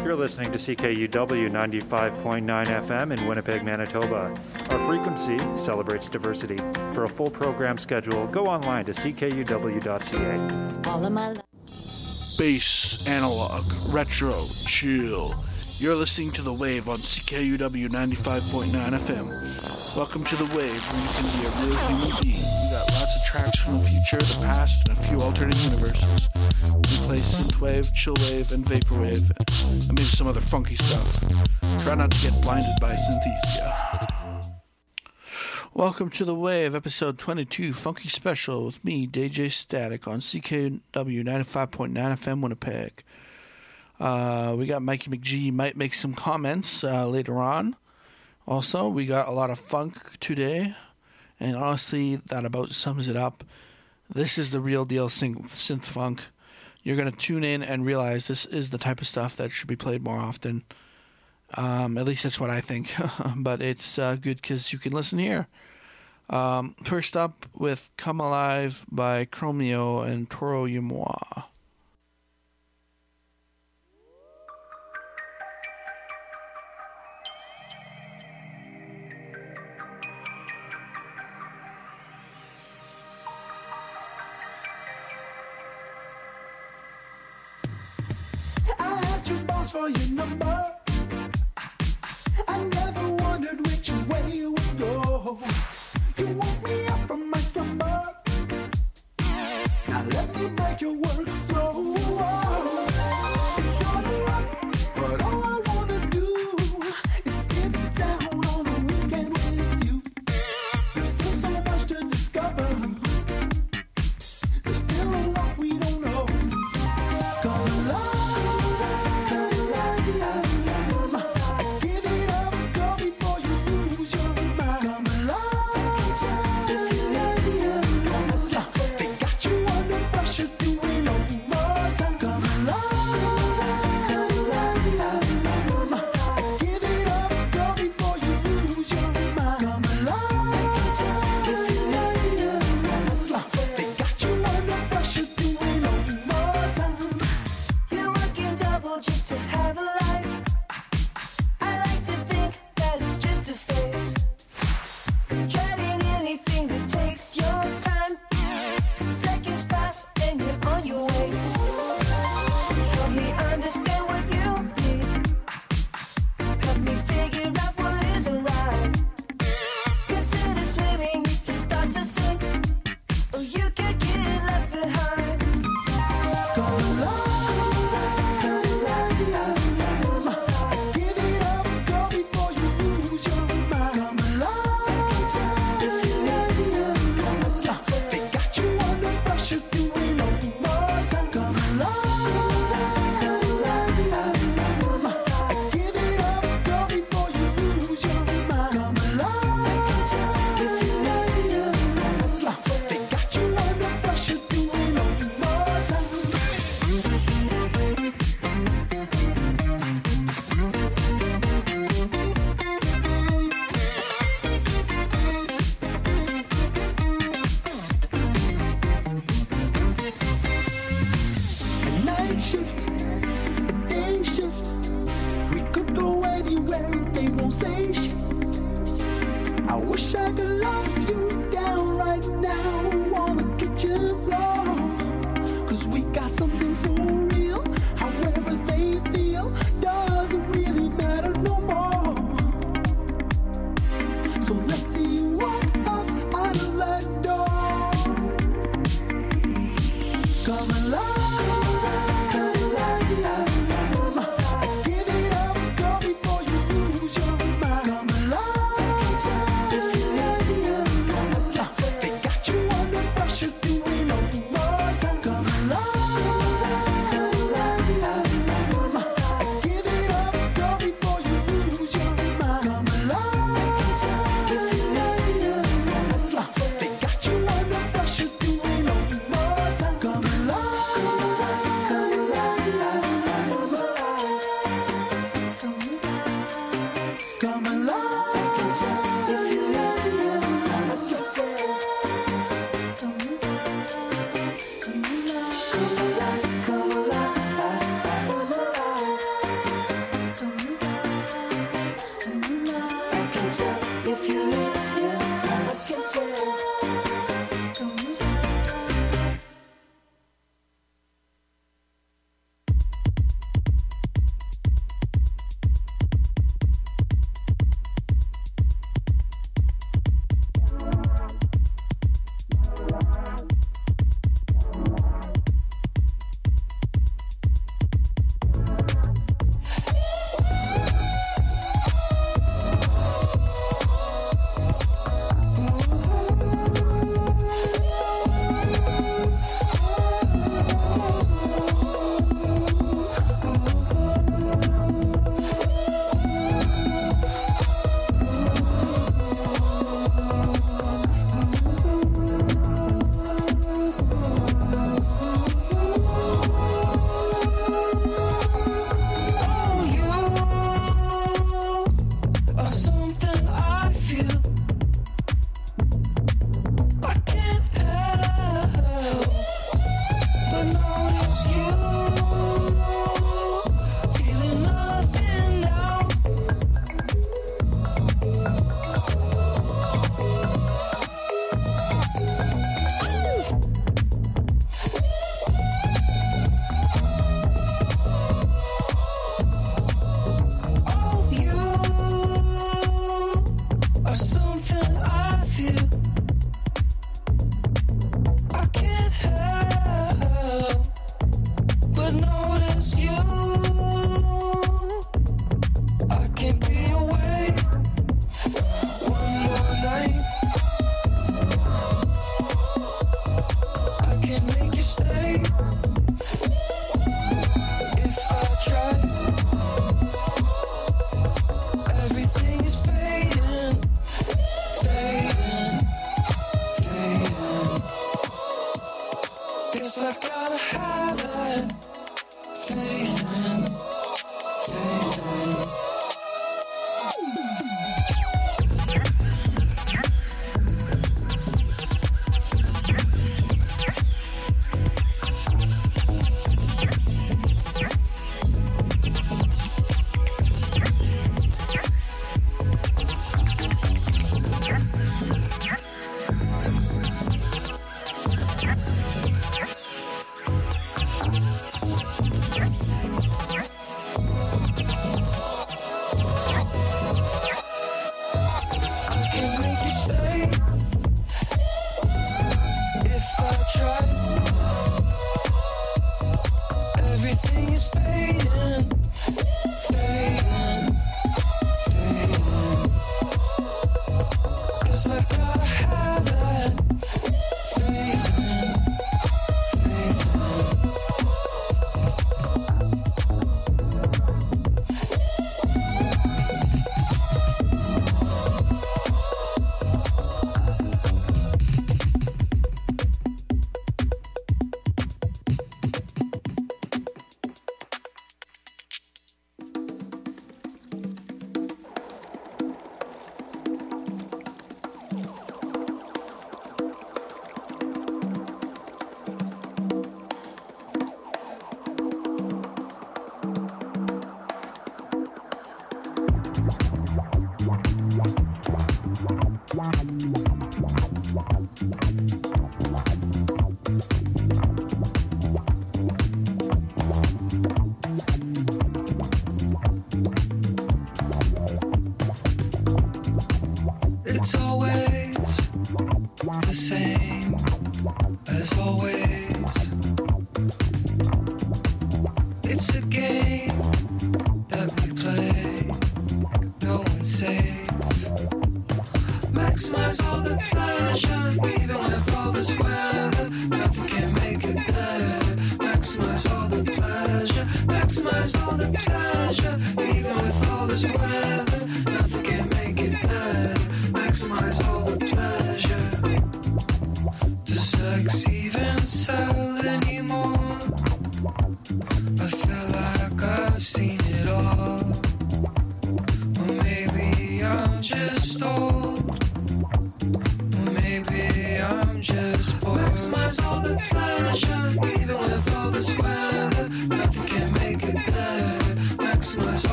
You're listening to CKUW 95.9 FM in Winnipeg, Manitoba. Our frequency celebrates diversity. For a full program schedule, go online to ckuw.ca. All of my life. Bass, analog, retro, chill. You're listening to The Wave on CKUW 95.9 FM. Welcome to The Wave, where you can be a real human being. We got lots of tracks from the future, the past, and a few alternate universes. We play synthwave, chillwave, and vaporwave, and maybe some other funky stuff. Try not to get blinded by synesthesia. Welcome to The Wave, episode 22, Funky Special, with me, DJ Static, on CKUW 95.9 FM Winnipeg. We got Mikey McGee might make some comments later on. Also, we got a lot of funk today, and honestly, that about sums it up. This is the real deal synth funk. You're going to tune in and realize this is the type of stuff that should be played more often. At least that's what I think. But it's good because you can listen here. First up with Come Alive by Chromeo and Toro Yumois. For your number, I never wondered which way you would go. You woke me up from my slumber. Now let me make your work flow. It's not a lot, but all I wanna do is skip down on a weekend with you. There's still so much to discover. There's still a lot we don't know. Come alive.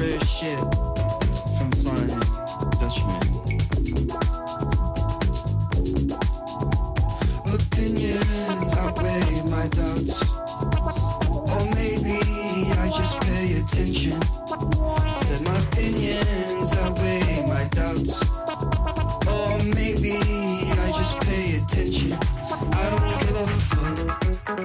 clear shit from foreign Dutchmen. Opinions outweigh my doubts, or maybe I just pay attention. Said my opinions outweigh my doubts, or maybe I just pay attention. I don't give a fuck.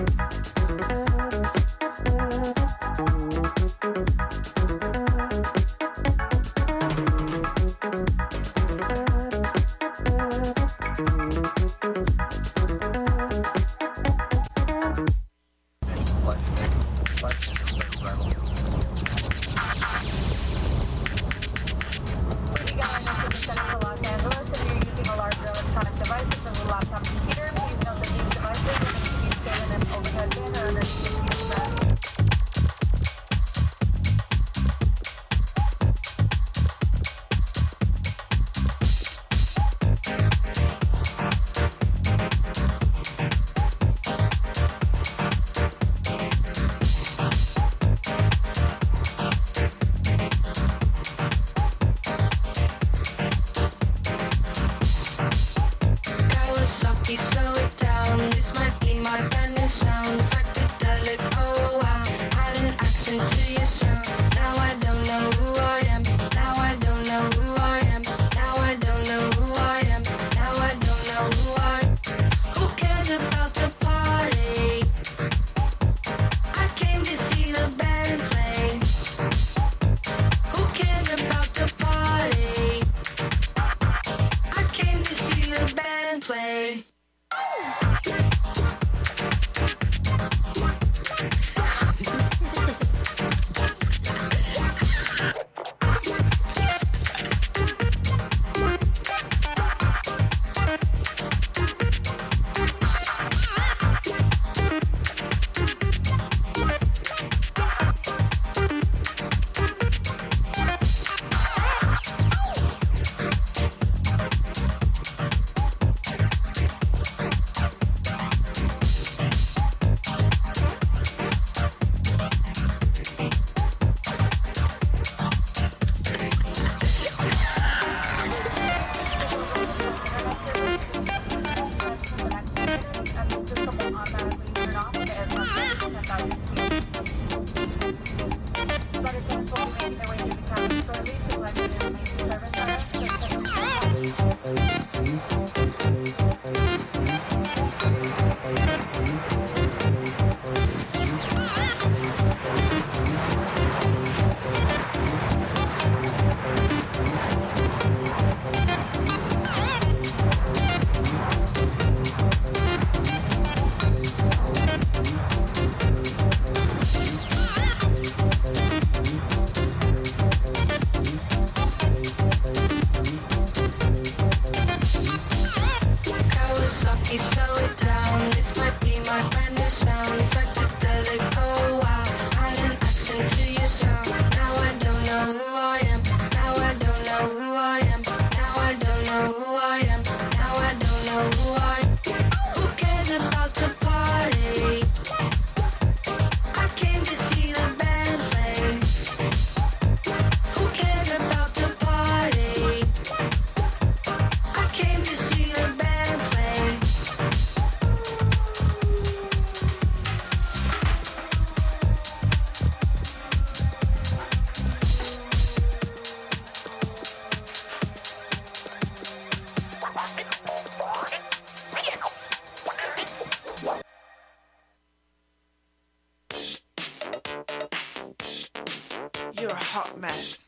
You're a hot mess.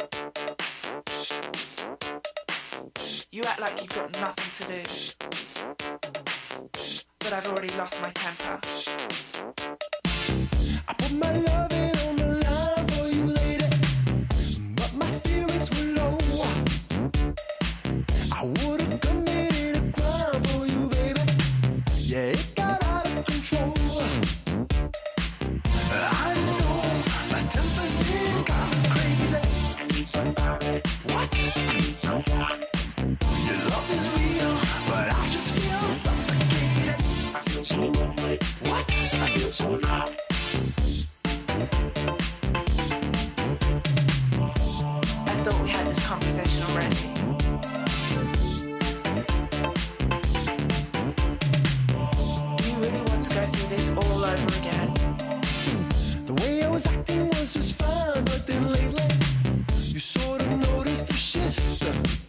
You act like you've got nothing to lose. But I've already lost my temper. I put my loving on the line for you, lady, but my spirits were low. I would've committed a crime for you, baby. Yeah, it got out of control. I know my temper's been gone crazy. I need somebody. What? I need someone. Your love is real, but I just feel suffocated. I feel so lonely. What? I feel so loud. conversation already. Do you really want to go through this all over again? The way I was acting was just fine, but then lately you sort of noticed the shift.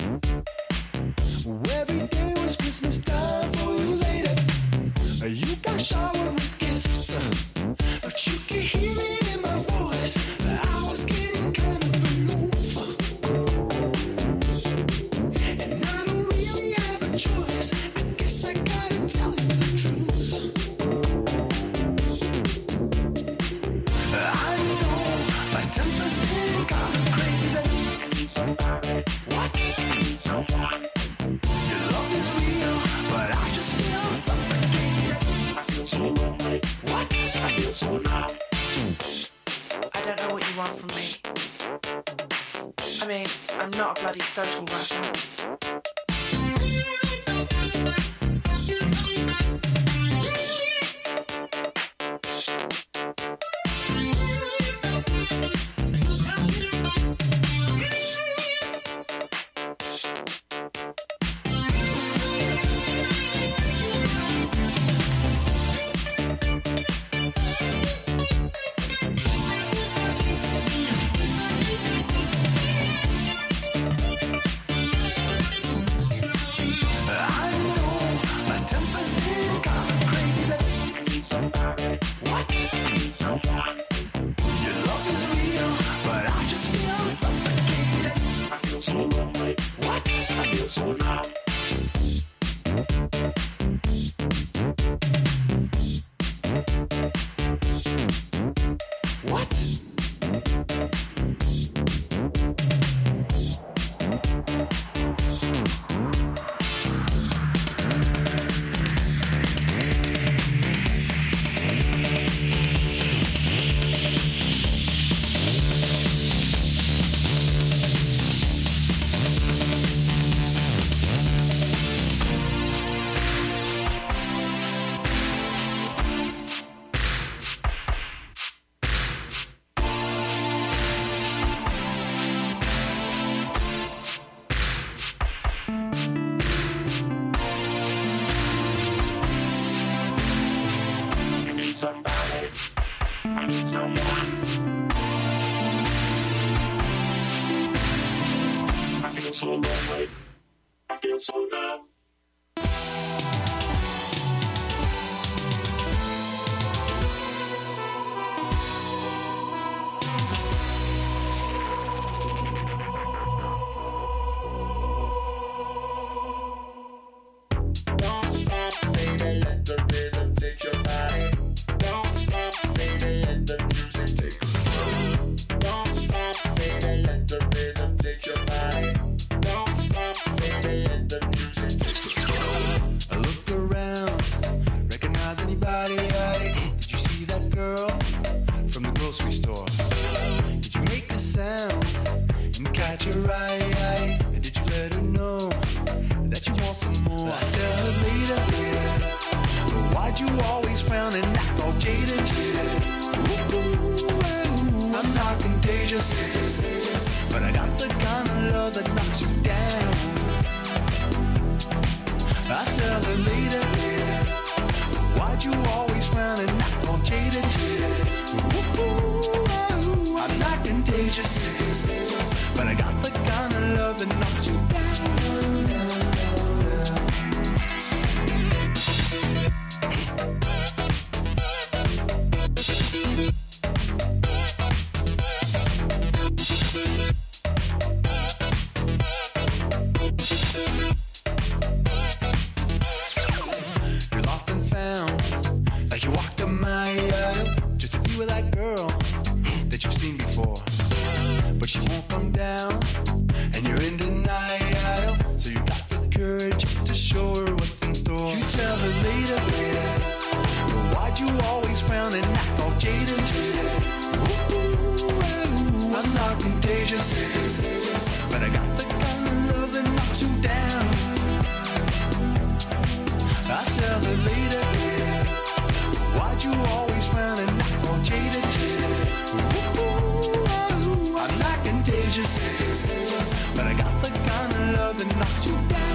Every day was Christmas time for you later. You got showered with gifts, but you could hear it in my voice. I was getting kind of aloof, and I don't really have a choice. I guess I gotta tell you the truth. I know my temper's been gone crazy. What? Your love is real, but I just feel suffocated. I feel so lonely. What? I feel so low. I don't know what you want from me. I mean, I'm not a bloody social worker. But she won't come down, and you're in denial. that knocks you down.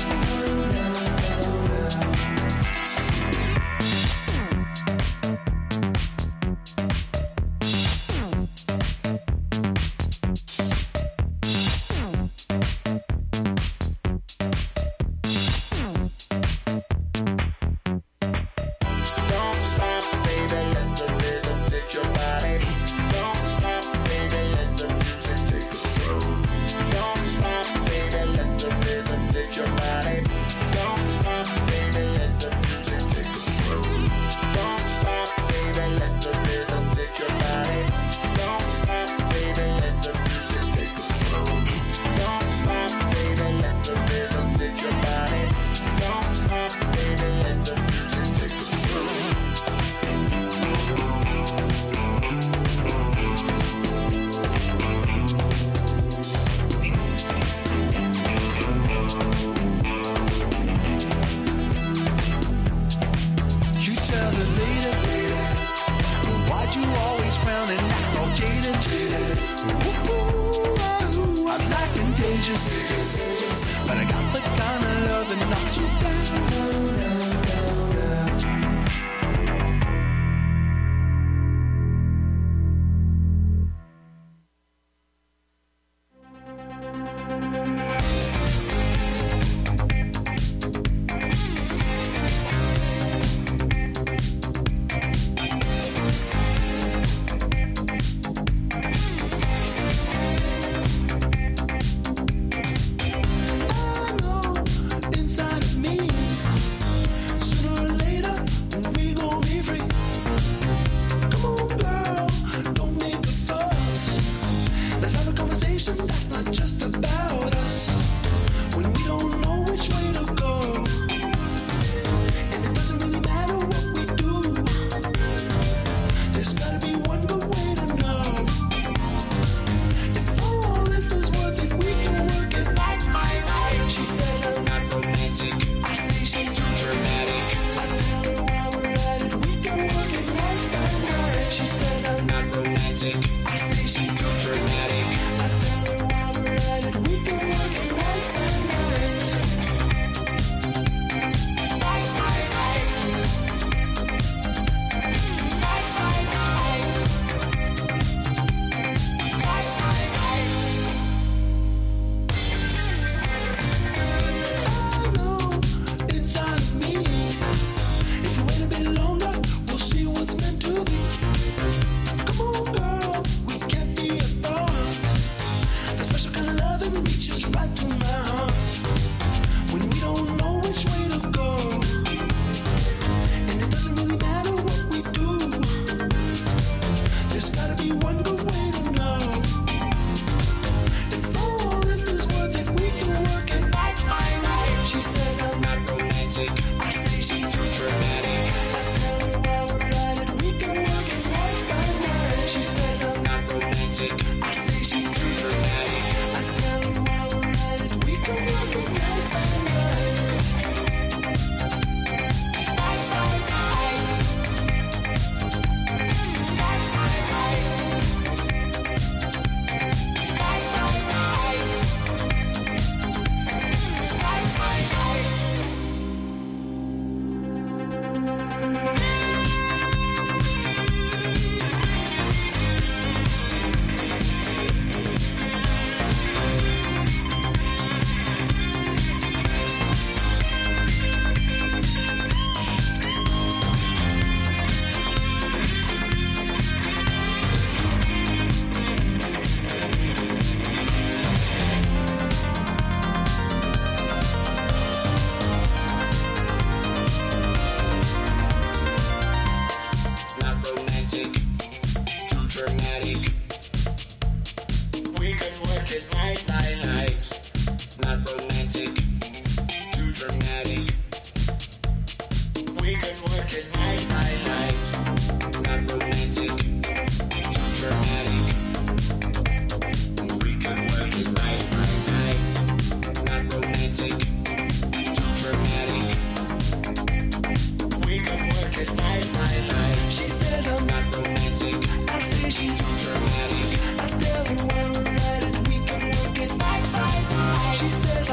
She says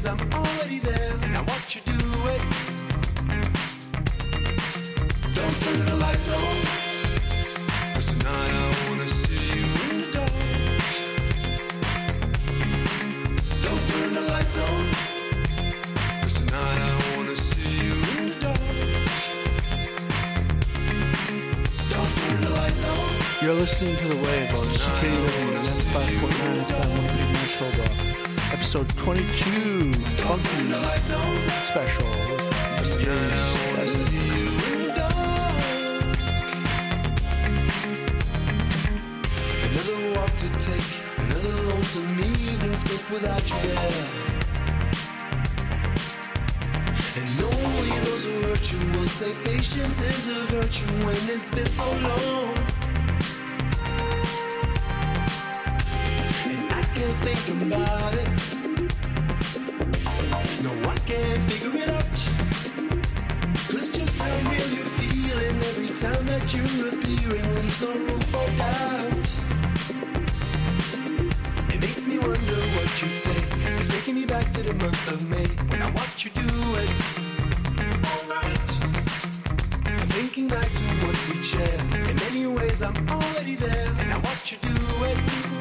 ways I'm already there, and I watch you do it. Don't turn the lights on, 'cause tonight I wanna see you in the dark. Don't turn the lights on, 'cause tonight I wanna see you in the dark. Don't turn the lights on. You're listening to The Wave on CKUW 95.9 FM, Winnipeg, Manitoba. Episode 22, Funky Special with DJs. Another walk to take, another lonesome evening spent without you there. And only those who hurt you will say patience is a virtue when it's been so long. And I can't think about it. No, I can't figure it out. 'Cause just how real you're feeling every time that you're appearing leaves no room for doubt. It makes me wonder what you'd say. It's taking me back to the month of May when I watch you do it. Alright. I'm thinking back to what we shared. In many ways I'm already there, and I watch you do it.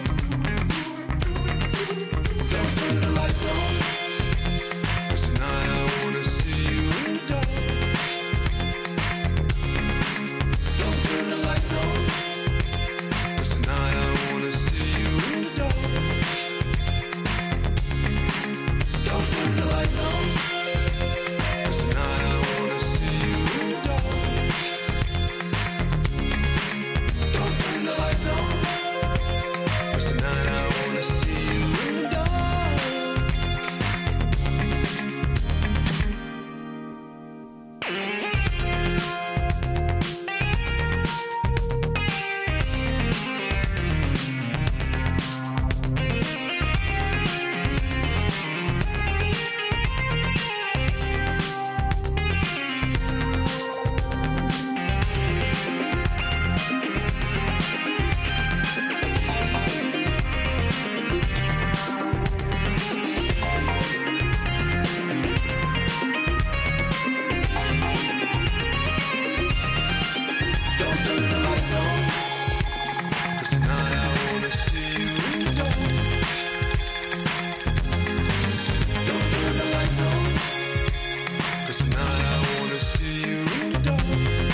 Don't turn the lights on, 'cause tonight I wanna see you in the dark. Don't turn the lights on, 'cause tonight I wanna see you in the dark. Don't turn the lights on, 'cause tonight I wanna see you in the dark. Don't turn the lights on, 'cause tonight I wanna see you in the dark. Don't turn the lights on, 'cause tonight I wanna see you in the dark. Don't turn the lights on, 'cause tonight I wanna see you in the dark.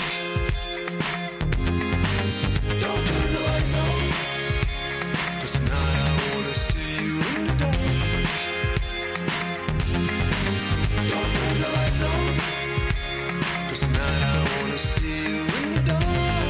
Don't turn the lights on, 'cause tonight I wanna see you in the dark. Don't turn the lights on, 'cause tonight I wanna see you in the dark.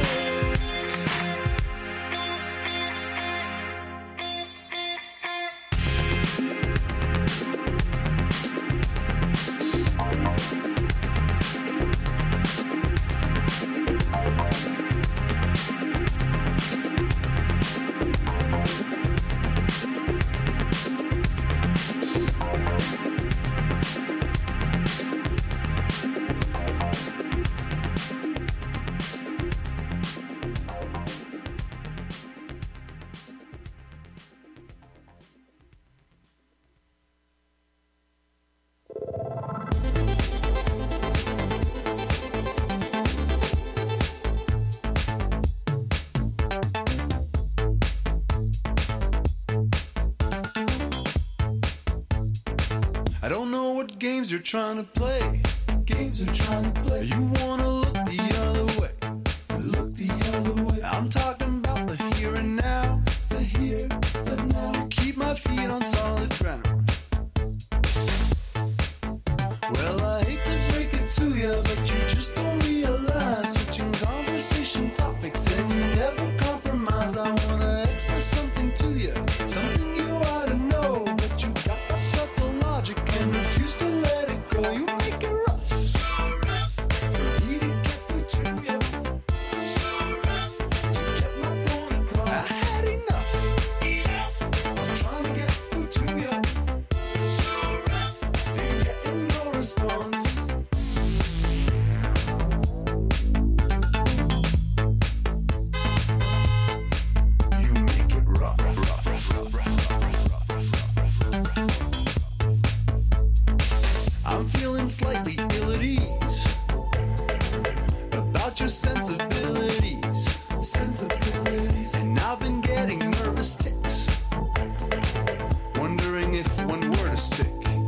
I don't know what games you're trying to play. Games you're trying to play. You wanna look the other way. Look the other way. I'm talking about the here and now. The here, the now. To keep my feet on solid ground. Well, I hate to break it to you, but you just don't realize. Switching conversation topics and you never compromise. I wanna express something to you. Something you ought to know, but you got that subtle logic and refuse to let it go. You make it rough, so rough. For leading your sensibilities. And I've been getting nervous ticks, wondering if one were to stick.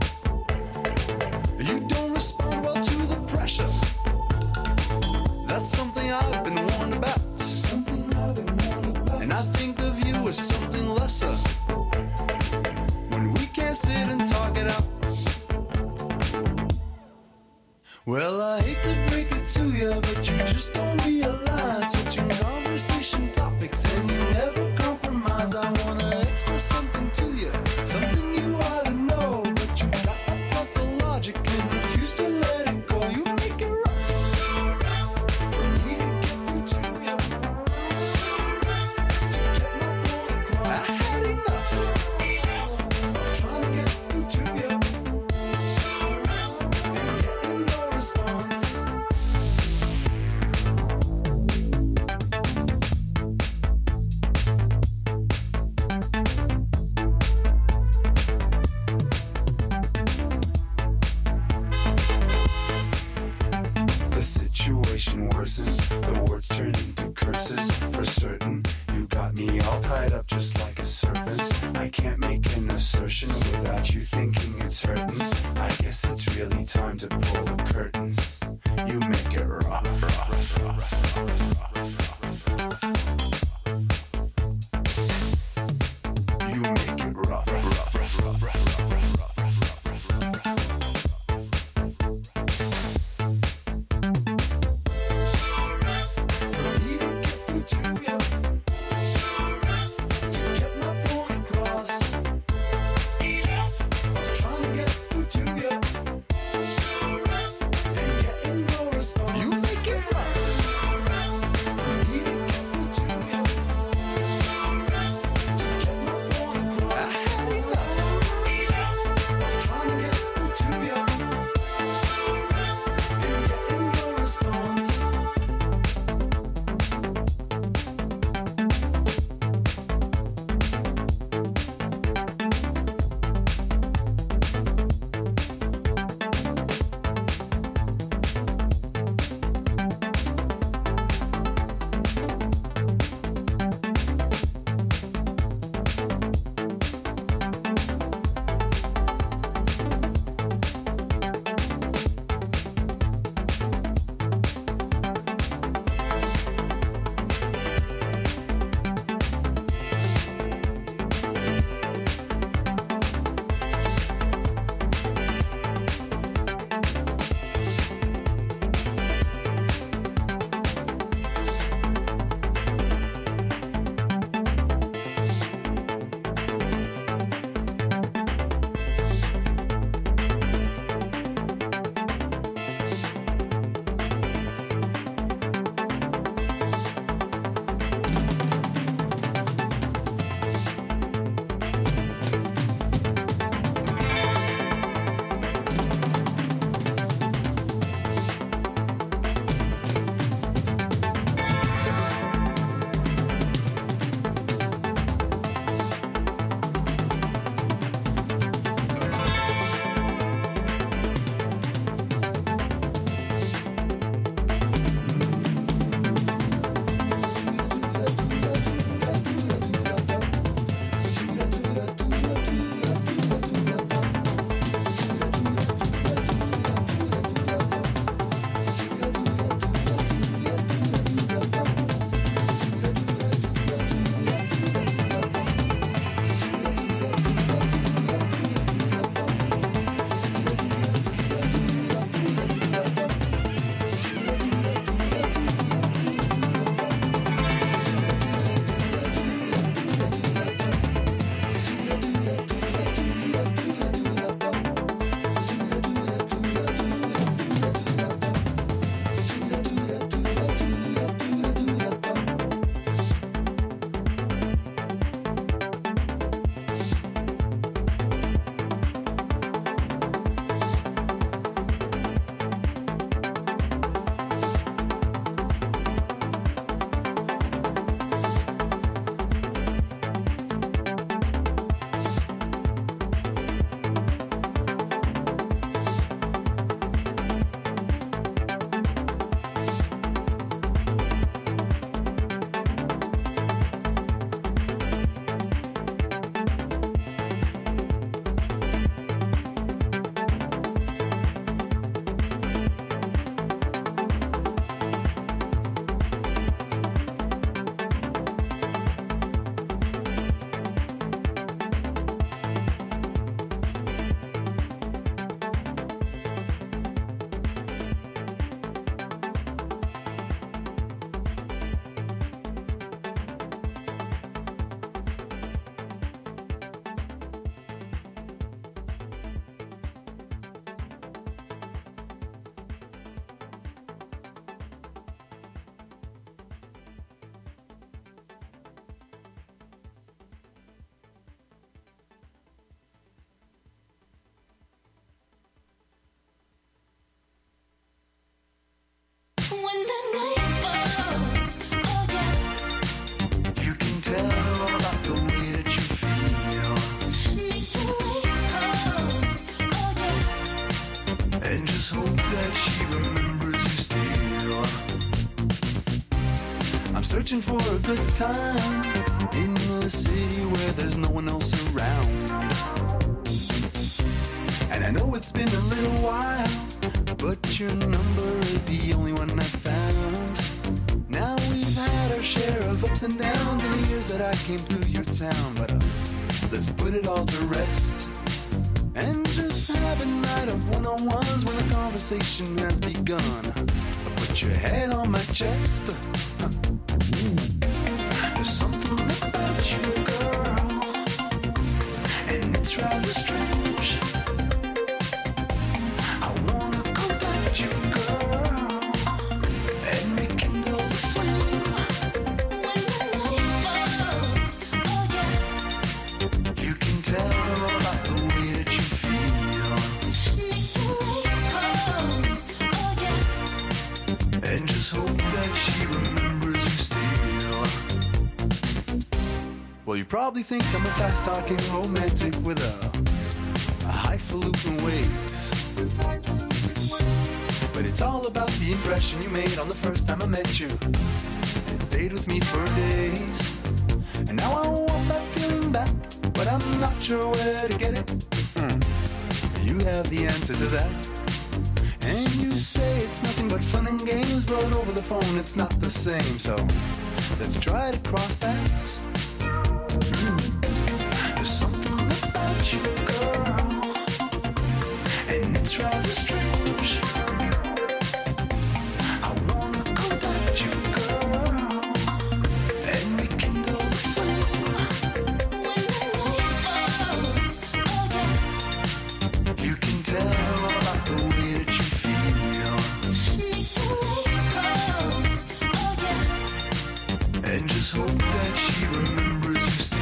You don't respond well to the pressure. That's something I've been warned about. And I think of you as something lesser. When we can't sit and talk it out. Well, I hate to break it to you, but you just don't realize. Switching conversation topics and you never compromise. I wanna express something to you, something you ought to know, but you got that frontal logic and refuse to let it go. You make it rough, so rough for me to get through to you, so rough to get my point across. I had enough of trying to get through to you, so rough and getting no response. The situation worsens, the words turn into curses. For certain, you got me all tied up just like a serpent. I can't make an assertion without you thinking it's hurting. I guess it's really time to pull the curtains. You make it rough. You make it rough. You make it rough. searching for a good time in a city where there's no one else around. And I know it's been a little while, but your number is the only one I found. Now we've had our share of ups and downs in the years that I came through your town. But let's put it all to rest and just have a night of one-on-ones when the conversation has begun. Put your head on my chest. There's something about you, girl, and it's rather strange. I wanna contact you, girl, and rekindle the flame. When the night falls, oh yeah, you can tell about the way that you feel. Make the night pause, oh yeah, and just hope that she remembers you still. Well, you probably think I'm a fast-talking romantic with a highfalutin ways. But it's all about the impression you made on the first time I met you. It stayed with me for days. And now I want that feeling back, but I'm not sure where to get it. You have the answer to that. And you say it's nothing but fun and games, but over the phone it's not the same. So let's try to cross paths. There's something about you, girl, and it's rather strange. I wanna contact you, girl, and rekindle the flame. When the night falls, oh yeah, you can tell about the way that you feel. Make the night pause, oh yeah, and just hope that she remembers you still.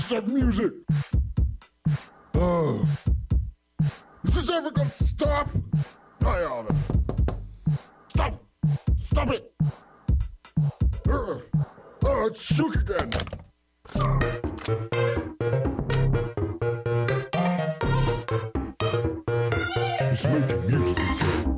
said music. Is this ever gonna stop? I oughta. Stop! Stop it! It's shook again. It's making music again.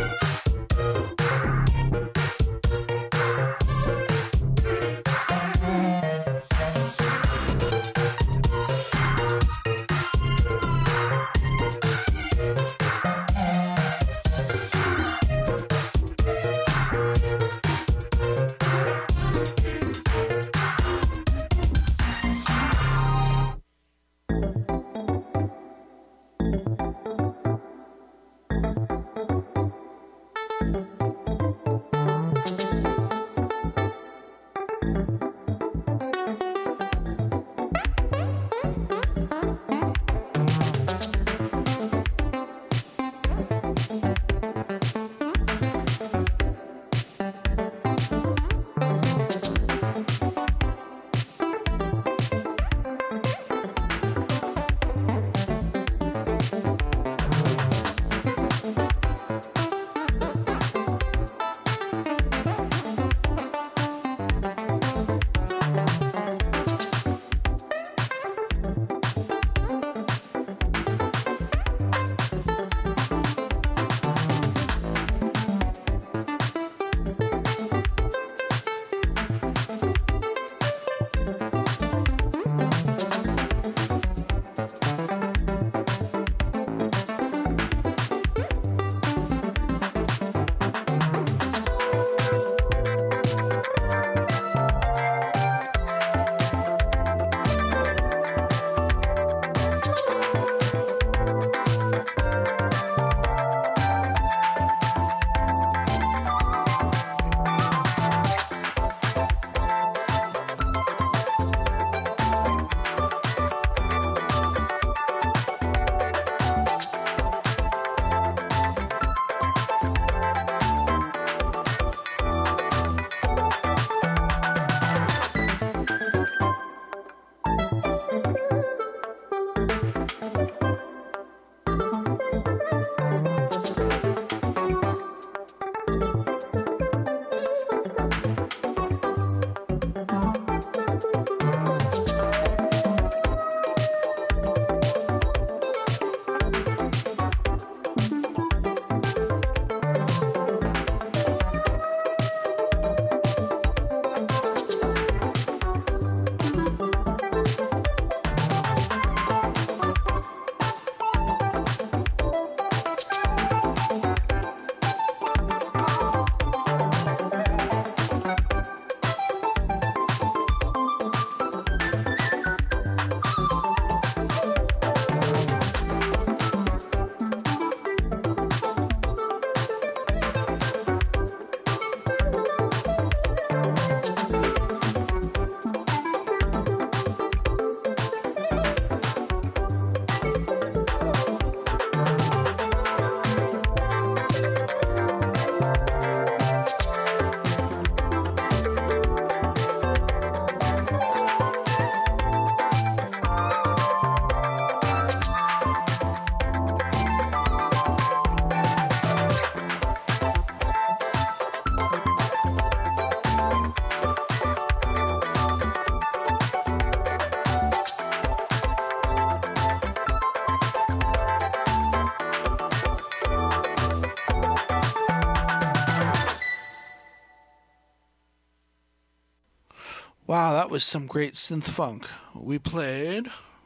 Wow, that was some great synth funk. We played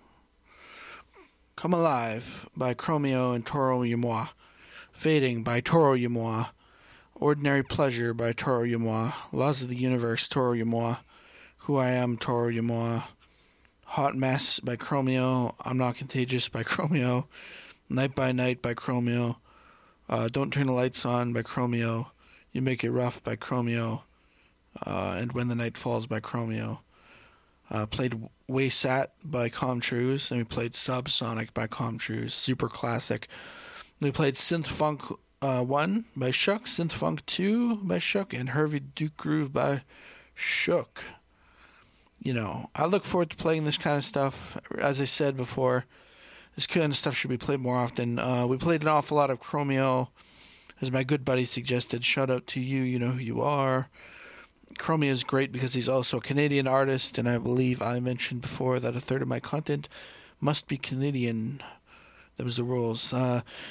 Come Alive by Chromeo and Toro Yamois, Fading by Toro Yamois, Ordinary Pleasure by Toro Yamois, Laws of the Universe, Toro Yamois, Who I Am, Toro Yamois, Hot Mess by Chromeo, I'm Not Contagious by Chromeo, Night by Night by Chromeo, Don't Turn the Lights On by Chromeo, You Make It Rough by Chromeo, and When the Night Falls by Chromeo. Played Waysat by Comtrues, and we played Subsonic by Comtrues, super classic. We played Synth Funk 1 by Shook, Synth Funk 2 by Shook, and Hervey Duke Groove by Shook. I look forward to playing this kind of stuff. As I said before, this kind of stuff should be played more often. We played an awful lot of Chromeo, as my good buddy suggested. Shout out to you, you know who you are. Chromeo is great because he's also a Canadian artist, and I believe I mentioned before that a third of my content must be Canadian. That was the rules.